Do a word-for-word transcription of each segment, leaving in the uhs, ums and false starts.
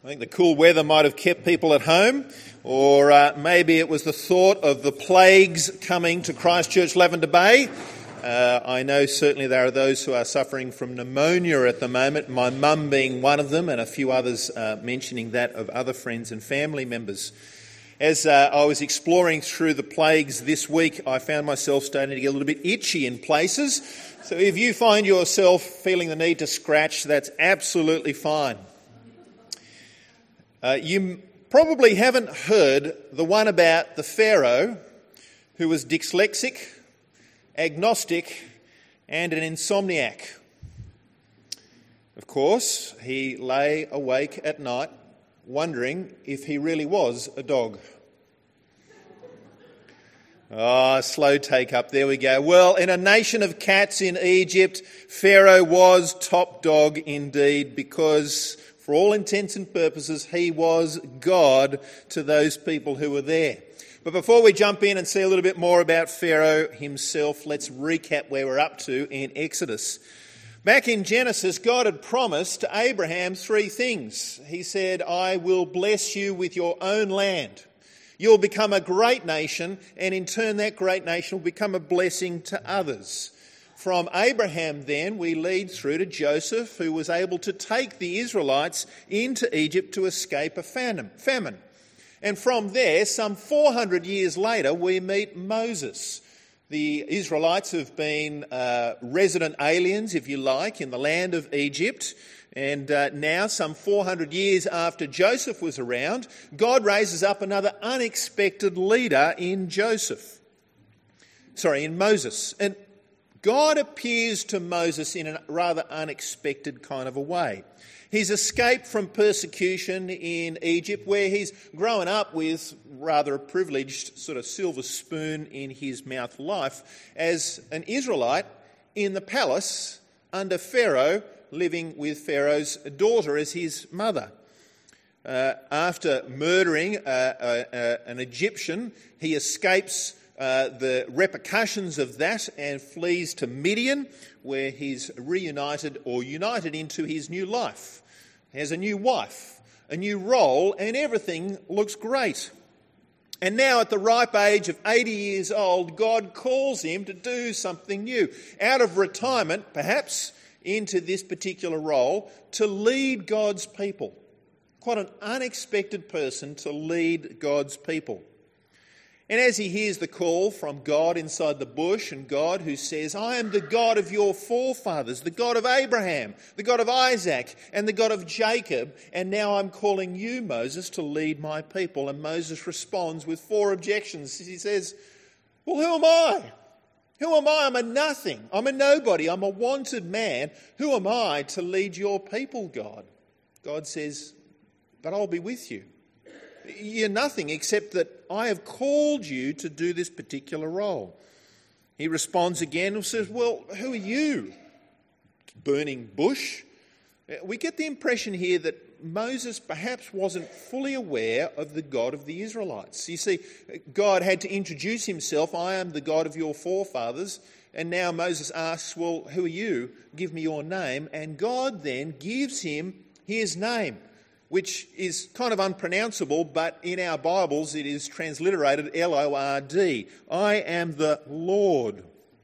I think the cool weather might have kept people at home, or uh, maybe it was the thought of the plagues coming to Christchurch Lavender Bay. Uh, I know certainly there are those who are suffering from pneumonia at the moment, my mum being one of them, and a few others uh, mentioning that of other friends and family members. As uh, I was exploring through the plagues this week, I found myself starting to get a little bit itchy in places. So if you find yourself feeling the need to scratch, that's absolutely fine. Uh, you probably haven't heard the one about the Pharaoh who was dyslexic, agnostic, and an insomniac. Of course, he lay awake at night wondering if he really was a dog. Ah, oh, slow take up. There we go. Well, in a nation of cats in Egypt, Pharaoh was top dog indeed, because for all intents and purposes, he was God to those people who were there. But before we jump in and see a little bit more about Pharaoh himself, let's recap where we're up to in Exodus. Back in Genesis, God had promised to Abraham three things. He said, I will bless you with your own land. You'll become a great nation, and in turn that great nation will become a blessing to others. From Abraham then, we lead through to Joseph, who was able to take the Israelites into Egypt to escape a famine. And from there, some four hundred years later, we meet Moses. The Israelites have been uh, resident aliens, if you like, in the land of Egypt. And uh, now, some four hundred years after Joseph was around, God raises up another unexpected leader in Joseph. Sorry, in Moses. And God appears to Moses in a rather unexpected kind of a way. He's escaped from persecution in Egypt, where he's grown up with rather a privileged sort of silver spoon in his mouth life as an Israelite in the palace under Pharaoh, living with Pharaoh's daughter as his mother. Uh, after murdering uh, uh, uh, an Egyptian, he escapes Uh, the repercussions of that and flees to Midian, where he's reunited or united into his new life. He has a new wife, a new role, and everything looks great. And now at the ripe age of eighty years old, God calls him to do something new. Out of retirement, perhaps, into this particular role, to lead God's people. Quite an unexpected person to lead God's people. And as he hears the call from God inside the bush, and God who says, I am the God of your forefathers, the God of Abraham, the God of Isaac, and the God of Jacob, and now I'm calling you, Moses, to lead my people. And Moses responds with four objections. He says, well, who am I? Who am I? I'm a nothing. I'm a nobody. I'm a wanted man. Who am I to lead your people, God? God says, but I'll be with you. You're nothing except that I have called you to do this particular role. He responds again and says, well, who are you? Burning bush? We get the impression here that Moses perhaps wasn't fully aware of the God of the Israelites. You see, God had to introduce himself. I am the God of your forefathers. And now Moses asks, well, who are you? Give me your name. And God then gives him his name, which is kind of unpronounceable, but in our Bibles it is transliterated L O R D. I am the Lord.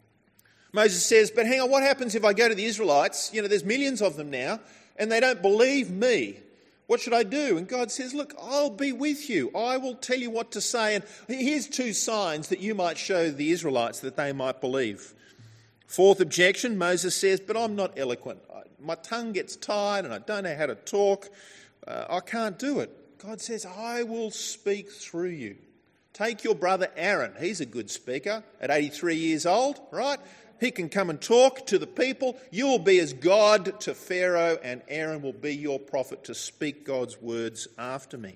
Moses says, but hang on, what happens if I go to the Israelites? You know, there's millions of them now, and they don't believe me. What should I do? And God says, look, I'll be with you. I will tell you what to say. And here's two signs that you might show the Israelites that they might believe. Fourth objection, Moses says, but I'm not eloquent. My tongue gets tired and I don't know how to talk. Uh, I can't do it. God says, I will speak through you. Take your brother Aaron. He's a good speaker at eighty-three years old, right? He can come and talk to the people. You will be as God to Pharaoh, and Aaron will be your prophet to speak God's words after me.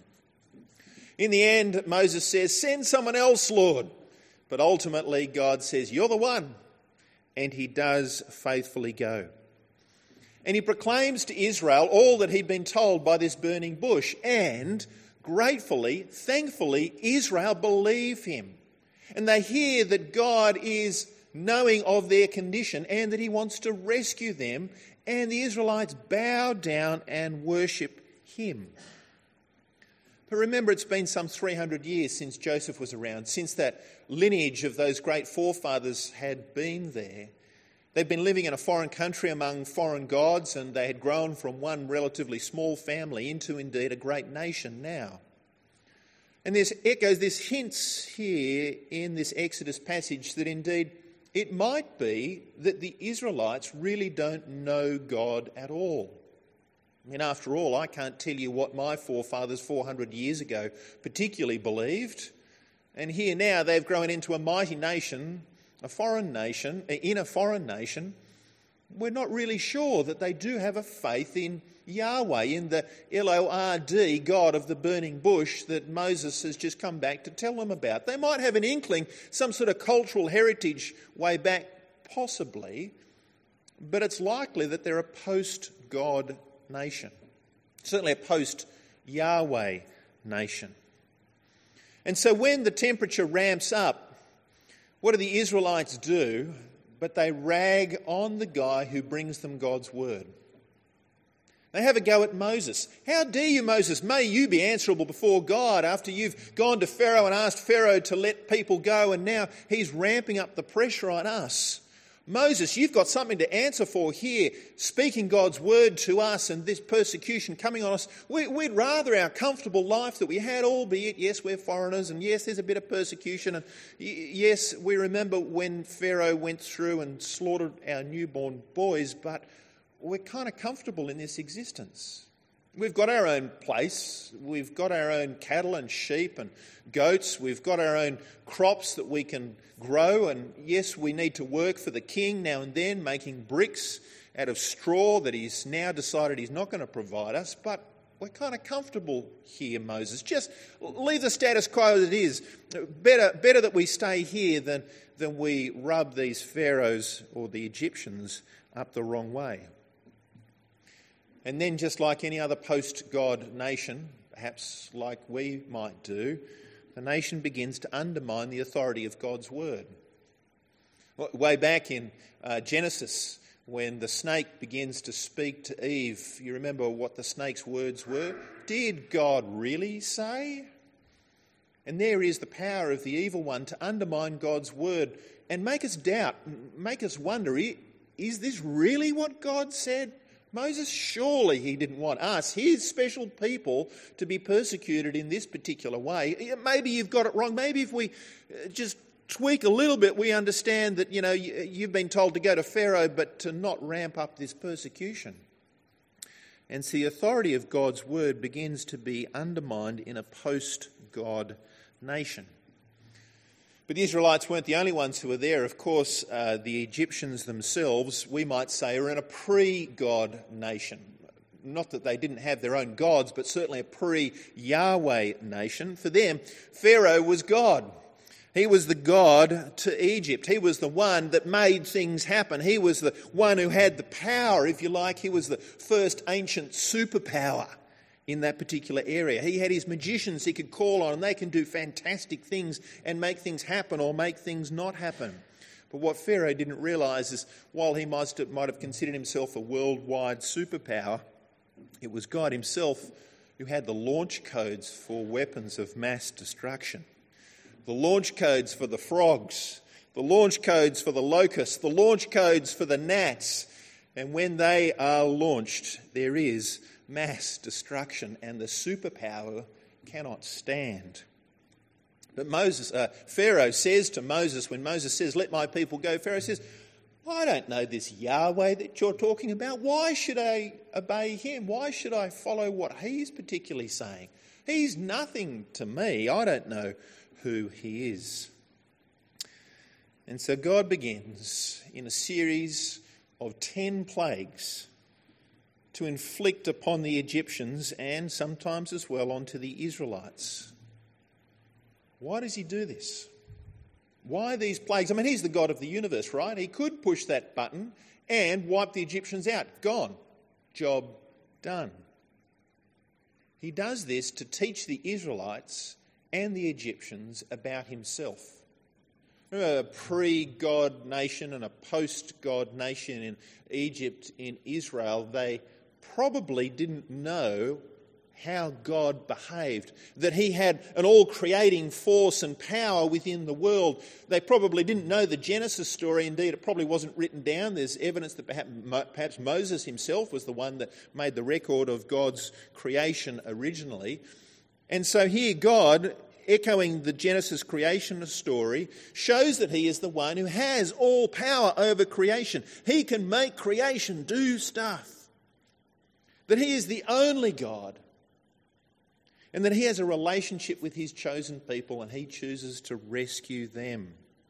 In the end, Moses says, send someone else, Lord. But ultimately, God says, you're the one. And he does faithfully go. And he proclaims to Israel all that he'd been told by this burning bush. And gratefully, thankfully, Israel believe him. And they hear that God is knowing of their condition and that he wants to rescue them. And the Israelites bow down and worship him. But remember, it's been some three hundred years since Joseph was around, since that lineage of those great forefathers had been there. They'd been living in a foreign country among foreign gods, and they had grown from one relatively small family into indeed a great nation now. And there's echoes, there's hints here in this Exodus passage that indeed it might be that the Israelites really don't know God at all. I mean, after all, I can't tell you what my forefathers four hundred years ago particularly believed. And here now they've grown into a mighty nation, a foreign nation, in a foreign nation. We're not really sure that they do have a faith in Yahweh, in the L O R D, God of the burning bush, that Moses has just come back to tell them about. They might have an inkling, some sort of cultural heritage way back, possibly, but it's likely that they're a post-God nation, certainly a post-Yahweh nation. And so when the temperature ramps up, what do the Israelites do? But they rag on the guy who brings them God's word. They have a go at Moses. How dare you, Moses? May you be answerable before God after you've gone to Pharaoh and asked Pharaoh to let people go, and now he's ramping up the pressure on us. Moses, you've got something to answer for here, speaking God's word to us and this persecution coming on us. We, we'd rather our comfortable life that we had, albeit, yes, we're foreigners, and yes, there's a bit of persecution, and yes, we remember when Pharaoh went through and slaughtered our newborn boys, but we're kind of comfortable in this existence. We've got our own place, we've got our own cattle and sheep and goats, we've got our own crops that we can grow, and yes, we need to work for the king now and then, making bricks out of straw that he's now decided he's not going to provide us, but we're kind of comfortable here, Moses. Just leave the status quo as it is. Better, better that we stay here than, than we rub these pharaohs or the Egyptians up the wrong way. And then, just like any other post-God nation, perhaps like we might do, the nation begins to undermine the authority of God's word. Way back in uh, Genesis, when the snake begins to speak to Eve, you remember what the snake's words were? Did God really say? And there is the power of the evil one to undermine God's word and make us doubt, make us wonder, is this really what God said? Moses, surely he didn't want us, his special people, to be persecuted in this particular way. Maybe you've got it wrong. Maybe if we just tweak a little bit, we understand that, you know, you've been told to go to Pharaoh, but to not ramp up this persecution. And so the authority of God's word begins to be undermined in a post-God nation. But the Israelites weren't the only ones who were there. Of course, uh, the Egyptians themselves, we might say, are in a pre-God nation. Not that they didn't have their own gods, but certainly a pre-Yahweh nation. For them, Pharaoh was God. He was the God to Egypt. He was the one that made things happen. He was the one who had the power, if you like. He was the first ancient superpower in that particular area. He had his magicians he could call on, and they can do fantastic things and make things happen or make things not happen. But what Pharaoh didn't realise is, while he might have, might have considered himself a worldwide superpower, it was God himself who had the launch codes for weapons of mass destruction. The launch codes for the frogs, the launch codes for the locusts, the launch codes for the gnats. And when they are launched, there is mass destruction, and the superpower cannot stand. But Moses, uh, Pharaoh says to Moses, when Moses says, "Let my people go," Pharaoh says, "I don't know this Yahweh that you're talking about. Why should I obey him? Why should I follow what he's particularly saying? He's nothing to me. I don't know who he is." And so God begins in a series of ten plagues to inflict upon the Egyptians and sometimes as well onto the Israelites. Why does he do this? Why these plagues? I mean, he's the God of the universe, right? He could push that button and wipe the Egyptians out. Gone. Job done. He does this to teach the Israelites and the Egyptians about himself. A pre-God nation and a post-God nation in Egypt, in Israel, they probably didn't know how God behaved, that he had an all-creating force and power within the world. They probably didn't know the Genesis story. Indeed, it probably wasn't written down. There's evidence that perhaps Moses himself was the one that made the record of God's creation originally. And so here God, echoing the Genesis creation story, shows that he is the one who has all power over creation. He can make creation do stuff. That he is the only God. And that he has a relationship with his chosen people and he chooses to rescue them.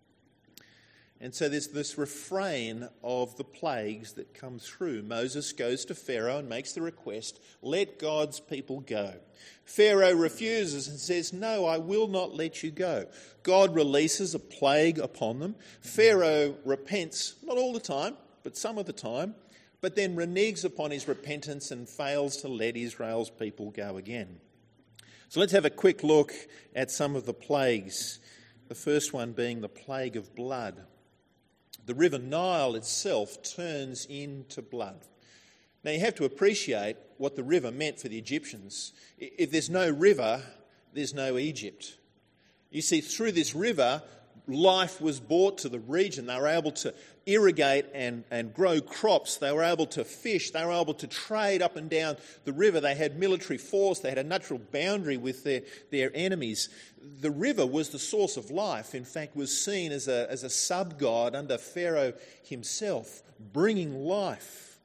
And so there's this refrain of the plagues that come through. Moses goes to Pharaoh and makes the request, let God's people go. Pharaoh refuses and says, no, I will not let you go. God releases a plague upon them. Pharaoh repents, not all the time, but some of the time, but then reneges upon his repentance and fails to let Israel's people go again. So let's have a quick look at some of the plagues. The first one being the plague of blood. The river Nile itself turns into blood. Now you have to appreciate what the river meant for the Egyptians. If there's no river, there's no Egypt. You see, through this river, life was brought to the region. They were able to irrigate and, and grow crops. They were able to fish. They were able to trade up and down the river. They had military force. They had a natural boundary with their, their enemies. The river was the source of life. In fact, was seen as a, as a sub-god under Pharaoh himself, bringing life.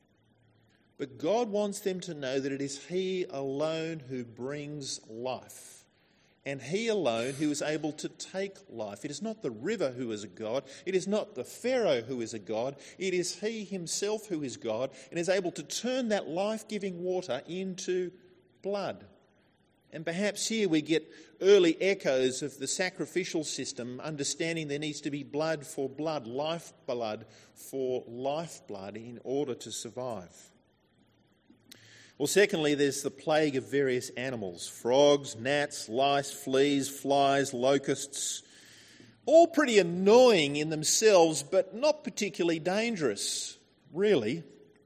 But God wants them to know that it is he alone who brings life. And he alone who is able to take life. It is not the river who is a god. It is not the Pharaoh who is a god. It is he himself who is God and is able to turn that life-giving water into blood. And perhaps here we get early echoes of the sacrificial system, understanding there needs to be blood for blood, life blood for life blood in order to survive. Well, secondly, there's the plague of various animals. Frogs, gnats, lice, fleas, flies, locusts. All pretty annoying in themselves, but not particularly dangerous, really.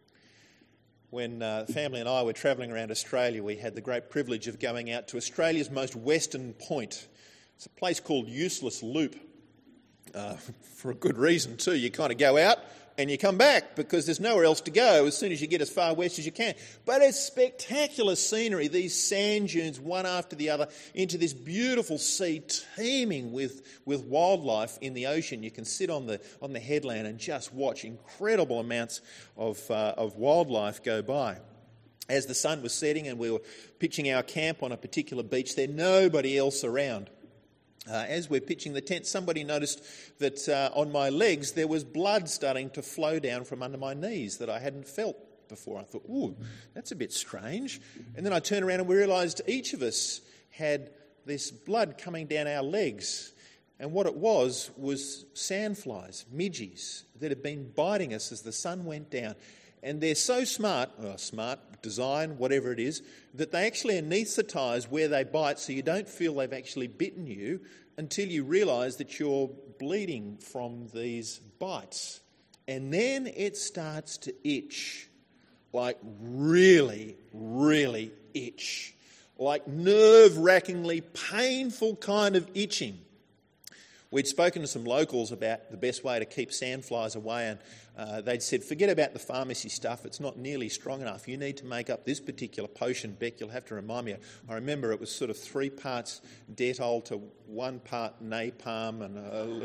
When uh, the family and I were travelling around Australia, we had the great privilege of going out to Australia's most western point. It's a place called Useless Loop. Uh, for a good reason too. You kind of go out and you come back because there's nowhere else to go as soon as you get as far west as you can. But it's spectacular scenery, these sand dunes one after the other into this beautiful sea teeming with, with wildlife in the ocean. You can sit on the on the headland and just watch incredible amounts of uh, of wildlife go by. As the sun was setting and we were pitching our camp on a particular beach, there's nobody else around. Uh, as we're pitching the tent, somebody noticed that uh, on my legs there was blood starting to flow down from under my knees that I hadn't felt before. I thought, ooh, that's a bit strange. And then I turned around and we realised each of us had this blood coming down our legs. And what it was was sandflies, midges, that had been biting us as the sun went down. And they're so smart, or smart, design, whatever it is, that they actually anaesthetise where they bite so you don't feel they've actually bitten you until you realise that you're bleeding from these bites. And then it starts to itch, like really, really itch, like nerve-wrackingly painful kind of itching. We'd spoken to some locals about the best way to keep sandflies away, and uh, they'd said, forget about the pharmacy stuff, it's not nearly strong enough. You need to make up this particular potion. Beck, you'll have to remind me. I remember it was sort of three parts Dettol to one part napalm, and uh,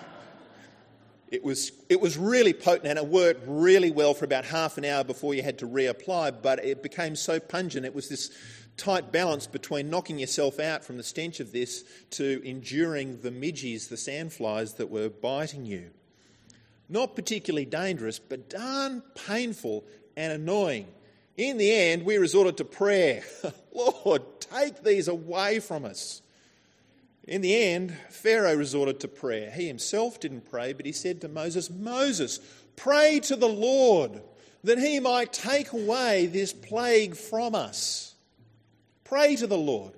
it was it was really potent, and it worked really well for about half an hour before you had to reapply, but it became so pungent. It was this tight balance between knocking yourself out from the stench of this to enduring the midges, the sandflies that were biting you. Not particularly dangerous, but darn painful and annoying. In the end, we resorted to prayer. Lord, take these away from us. In the end, Pharaoh resorted to prayer. He himself didn't pray, but he said to Moses, Moses, pray to the Lord that he might take away this plague from us. Pray to the Lord.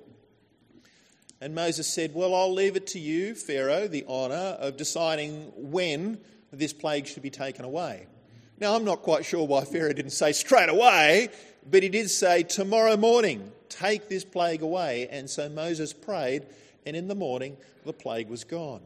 And Moses said, well, I'll leave it to you, Pharaoh, the honour of deciding when this plague should be taken away. Now, I'm not quite sure why Pharaoh didn't say straight away, but he did say tomorrow morning take this plague away. And so Moses prayed, and in the morning the plague was gone.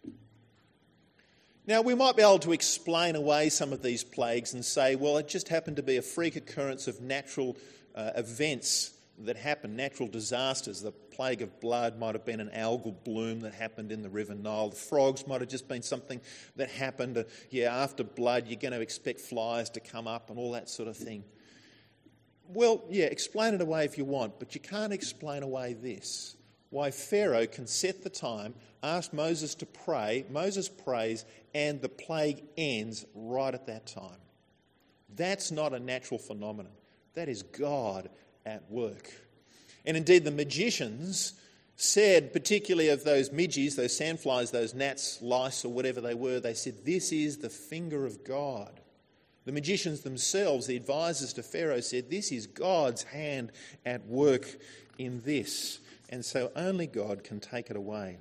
Now, we might be able to explain away some of these plagues and say, well, it just happened to be a freak occurrence of natural uh, events that happened, natural disasters. The plague of blood might have been an algal bloom that happened in the River Nile. The frogs might have just been something that happened. Uh, yeah, after blood, you're going to expect flies to come up and all that sort of thing. Well, yeah, explain it away if you want, but you can't explain away this. Why Pharaoh can set the time, ask Moses to pray, Moses prays, and the plague ends right at that time. That's not a natural phenomenon. That is God at work. And indeed the magicians said, particularly of those midges, those sandflies, those gnats, lice or whatever they were, they said, this is the finger of God. The magicians themselves, the advisors to Pharaoh, said, this is God's hand at work in this. And so only God can take it away.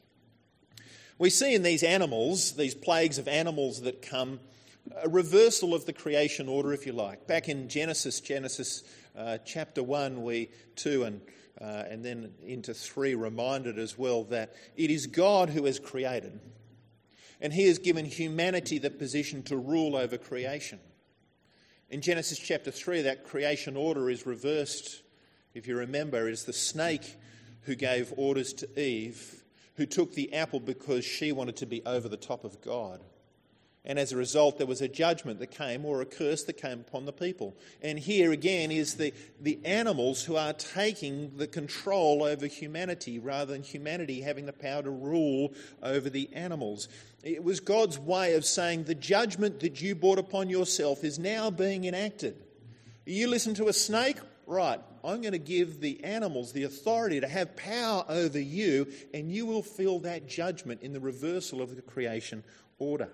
We see in these animals, these plagues of animals that come, a reversal of the creation order, if you like. Back in Genesis, Genesis uh, chapter one, we two and uh, and then into three reminded as well that it is God who has created, and He has given humanity the position to rule over creation. In Genesis chapter three, that creation order is reversed. If you remember, it's the snake who gave orders to Eve, who took the apple because she wanted to be over the top of God. And as a result, there was a judgment that came, or a curse that came upon the people. And here again is the, the animals who are taking the control over humanity rather than humanity having the power to rule over the animals. It was God's way of saying the judgment that you brought upon yourself is now being enacted. You listen to a snake? Right, I'm going to give the animals the authority to have power over you, and you will feel that judgment in the reversal of the creation order.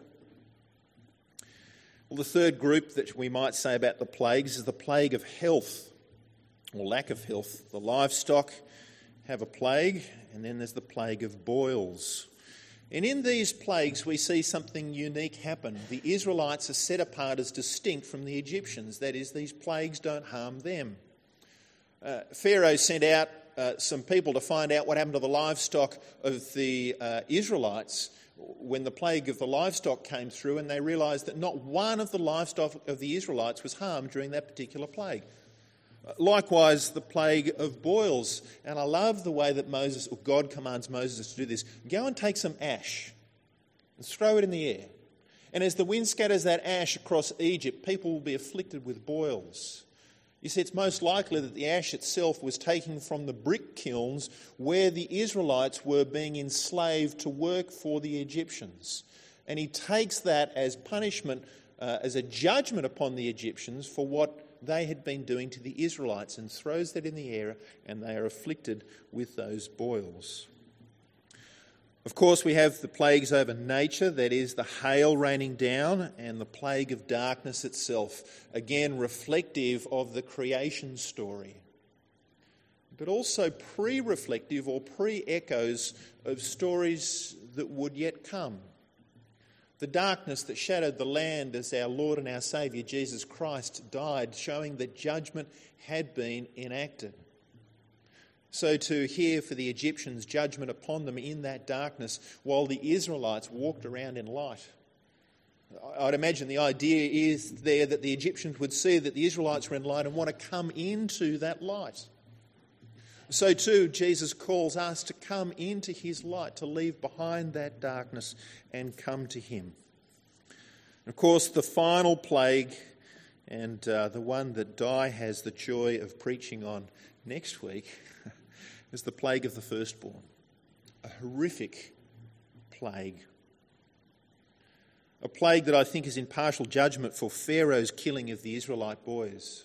Well, the third group that we might say about the plagues is the plague of health, or lack of health. The livestock have a plague, and then there's the plague of boils. And in these plagues we see something unique happen. The Israelites are set apart as distinct from the Egyptians. That is, these plagues don't harm them. Uh, Pharaoh sent out uh, some people to find out what happened to the livestock of the uh, Israelites when the plague of the livestock came through, and they realised that not one of the livestock of the Israelites was harmed during that particular plague. Uh, likewise, the plague of boils. And I love the way that Moses, or God commands Moses to do this. Go and take some ash and throw it in the air. And as the wind scatters that ash across Egypt, people will be afflicted with boils. You see, it's most likely that the ash itself was taken from the brick kilns where the Israelites were being enslaved to work for the Egyptians. And he takes that as punishment, uh, as a judgment upon the Egyptians for what they had been doing to the Israelites, and throws that in the air, and they are afflicted with those boils. Of course, we have the plagues over nature, that is the hail raining down, and the plague of darkness itself, again reflective of the creation story, but also pre-reflective or pre-echoes of stories that would yet come. The darkness that shadowed the land as our Lord and our Saviour Jesus Christ died, showing that judgment had been enacted. So to hear for the Egyptians judgment upon them in that darkness while the Israelites walked around in light. I'd imagine the idea is there that the Egyptians would see that the Israelites were in light and want to come into that light. So too, Jesus calls us to come into his light, to leave behind that darkness and come to him. And of course, the final plague, and uh, the one that Di has the joy of preaching on next week, is the plague of the firstborn. A horrific plague. A plague that I think is in partial judgment for Pharaoh's killing of the Israelite boys.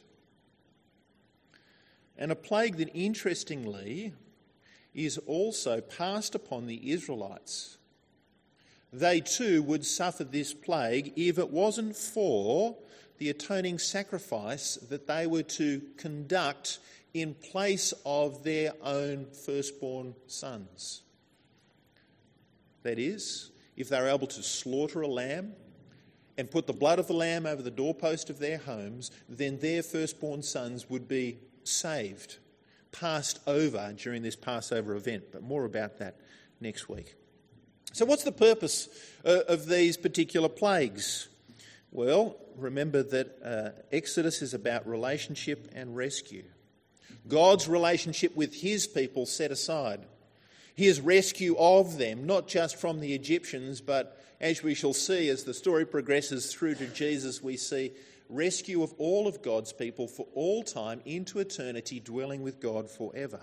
And a plague that, interestingly, is also passed upon the Israelites. They too would suffer this plague if it wasn't for the atoning sacrifice that they were to conduct in place of their own firstborn sons. That is, if they were able to slaughter a lamb and put the blood of the lamb over the doorpost of their homes, then their firstborn sons would be saved, passed over during this Passover event, but more about that next week. So what's the purpose uh, of these particular plagues? Well, remember that uh, Exodus is about relationship and rescue. God's relationship with his people set aside. His rescue of them, not just from the Egyptians, but as we shall see as the story progresses through to Jesus, we see rescue of all of God's people for all time into eternity, dwelling with God forever.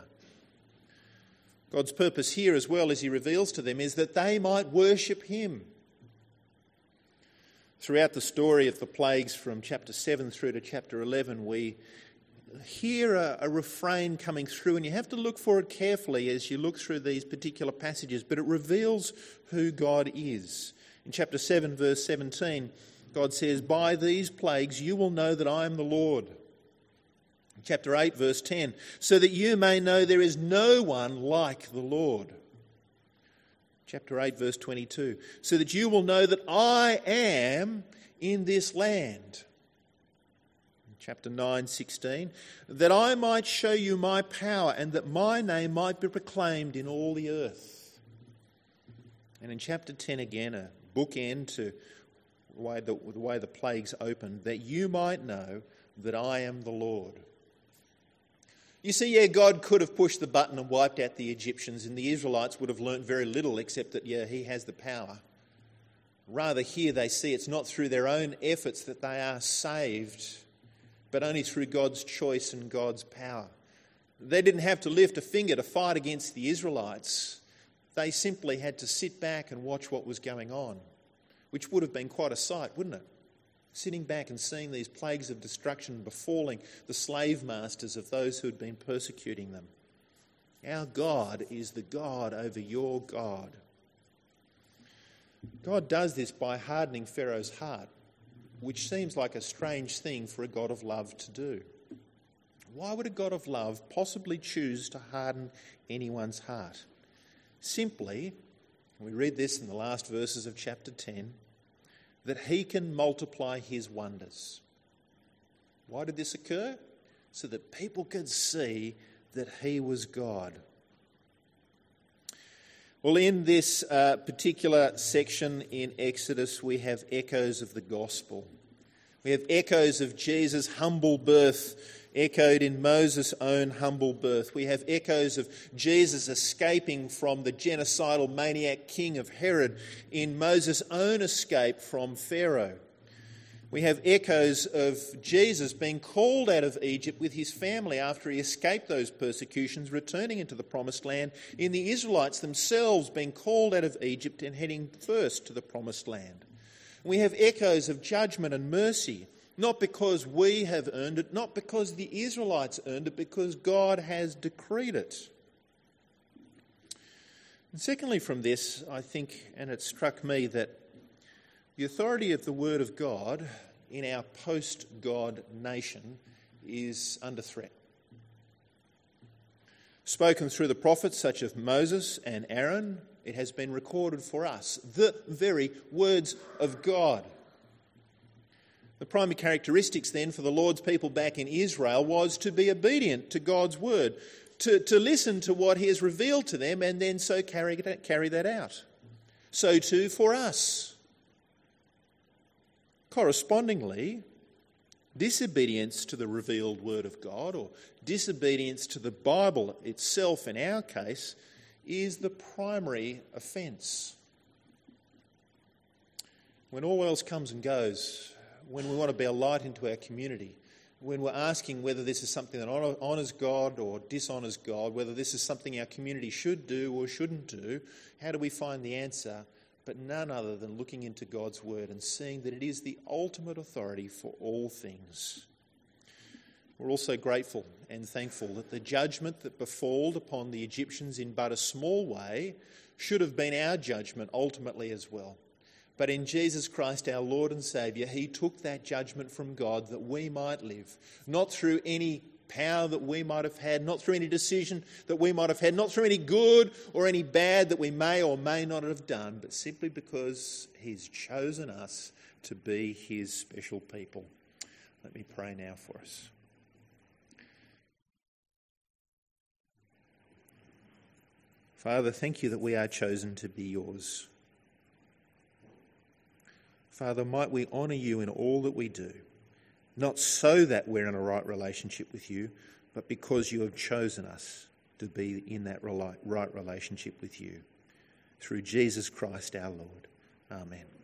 God's purpose here, as well as he reveals to them, is that they might worship him. Throughout the story of the plagues from chapter seven through to chapter eleven, we hear a, a refrain coming through, and you have to look for it carefully as you look through these particular passages, but it reveals who God is. In chapter seven, verse seventeen, God says, "By these plagues you will know that I am the Lord." Chapter eight, verse ten, "So that you may know there is no one like the Lord." Chapter eight, verse twenty-two, "So that you will know that I am in this land." Chapter nine, sixteen, "That I might show you my power and that my name might be proclaimed in all the earth." And in chapter ten again, a bookend to the way the, the way the plagues opened, "That you might know that I am the Lord." You see, yeah, God could have pushed the button and wiped out the Egyptians, and the Israelites would have learnt very little except that, yeah, he has the power. Rather, here they see it's not through their own efforts that they are saved, but only through God's choice and God's power. They didn't have to lift a finger to fight against the Israelites. They simply had to sit back and watch what was going on, which would have been quite a sight, wouldn't it? Sitting back and seeing these plagues of destruction befalling the slave masters of those who had been persecuting them. Our God is the God over your God. God does this by hardening Pharaoh's heart, which seems like a strange thing for a God of love to do. Why would a God of love possibly choose to harden anyone's heart? Simply, we read this in the last verses of chapter ten, that he can multiply his wonders. Why did this occur? So that people could see that he was God. Well, in this uh, particular section in Exodus, we have echoes of the gospel. We have echoes of Jesus' humble birth, echoed in Moses' own humble birth. We have echoes of Jesus escaping from the genocidal maniac king of Herod in Moses' own escape from Pharaoh. We have echoes of Jesus being called out of Egypt with his family after he escaped those persecutions, returning into the promised land, in the Israelites themselves being called out of Egypt and heading first to the promised land. We have echoes of judgment and mercy, not because we have earned it, not because the Israelites earned it, because God has decreed it. And secondly from this, I think, and it struck me, that the authority of the Word of God in our post-God nation is under threat. Spoken through the prophets such as Moses and Aaron, it has been recorded for us, the very words of God. The primary characteristics then for the Lord's people back in Israel was to be obedient to God's word, to, to listen to what he has revealed to them and then so carry, carry that out. So too for us. Correspondingly, disobedience to the revealed word of God, or disobedience to the Bible itself in our case, is the primary offence. When all else comes and goes, when we want to be a light into our community, when we're asking whether this is something that honours God or dishonours God, whether this is something our community should do or shouldn't do, how do we find the answer? But none other than looking into God's word and seeing that it is the ultimate authority for all things. We're also grateful and thankful that the judgment that befalled upon the Egyptians in but a small way should have been our judgment ultimately as well. But in Jesus Christ, our Lord and Saviour, he took that judgment from God that we might live, not through any power that we might have had, not through any decision that we might have had, not through any good or any bad that we may or may not have done, but simply because he's chosen us to be his special people. Let me pray now for us. Father, thank you that we are chosen to be yours. Father, might we honour you in all that we do, not so that we're in a right relationship with you, but because you have chosen us to be in that right relationship with you. Through Jesus Christ our Lord. Amen.